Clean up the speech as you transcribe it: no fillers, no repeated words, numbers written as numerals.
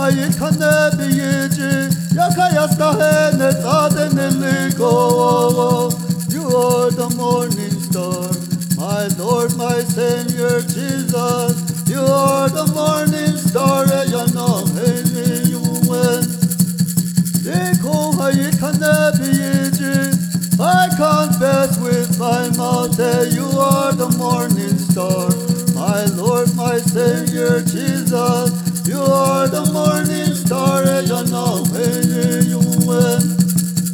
biyiji yakayastahene tsadeneliko. You are the morning star, my Lord, my Savior Jesus. You are the morning star, I confess with my mouth that you are the morning star, my Lord, my Savior Jesus.